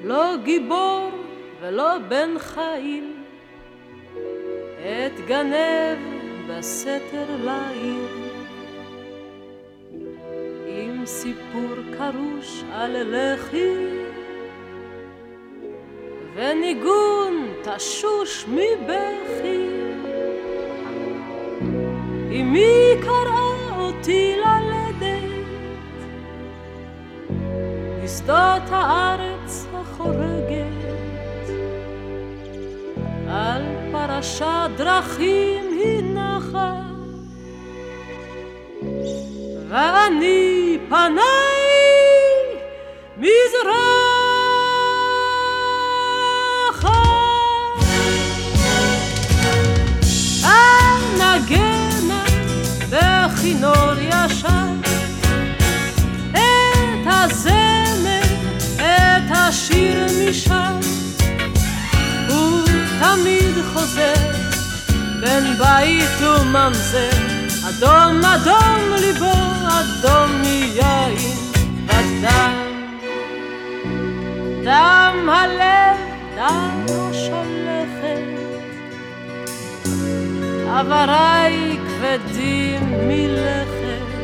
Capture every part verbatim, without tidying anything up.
לא גיבור ולא בן חיל, את גנב בסתר לעיר, עם סיפור קרוש על לחי וניגון תשוש מבכי. אמי קראה אותי ללדת בשדות הארץ החורגת, על פרשת דרכים היא נחה, ואני פניי מזרחה. אנגנה בכינור ישן את הזמר, את השיר משם, הוא תמיד חוזר בין בית וממזר. אדום אדום ליבו, אדום מיין ודם, דם הלב, דם השולכת, עבריי כבדים מלכת.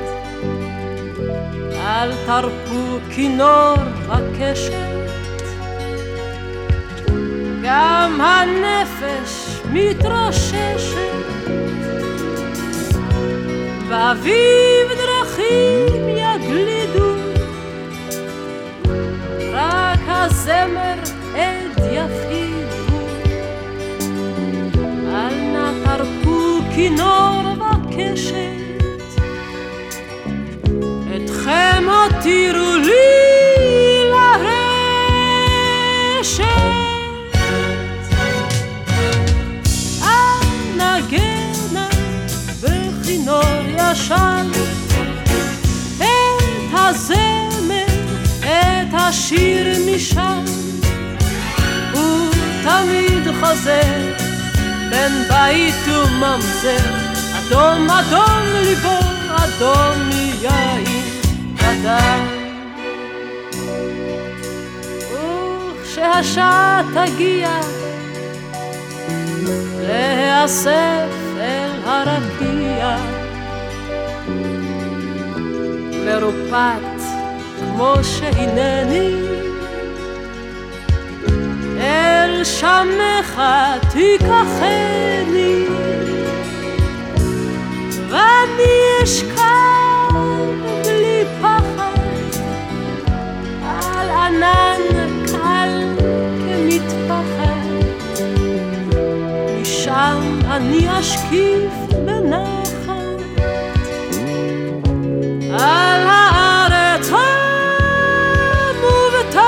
אל תרפו כינור וקשת, גם הנפש מתרוששת. באביב דרכים יגלידו, רק הזמר עד יפעילו. אל נא תרפו כינור וקשת, אתכם הותירו לי לרשת. אנגנה בכינור ישן את הזמר, את השיר משם, הוא תמיד חוזר בין בית וממזר. אדום אדום ליבו, אדום מיין ודם. וכשהשעה תגיע להיאסף אל הרקיע, מרופט כמו שהנני, אל שמך תיקחני, ואני אשכב בלי פחד על ענן קל כמטפחת. משם אני אשקיף בנחת על הארץ המובטחת.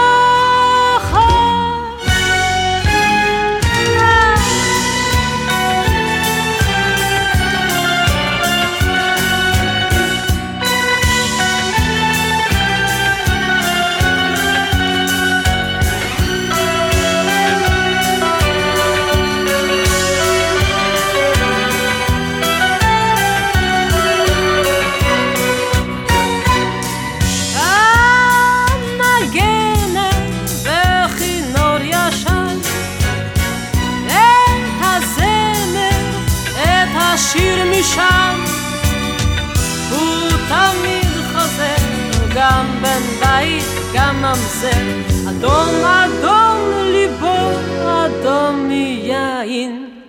השיר משם, הוא תמיד חוזר, גם בן בית, גם ממזר. אדום אדום ליבו, אדום מיין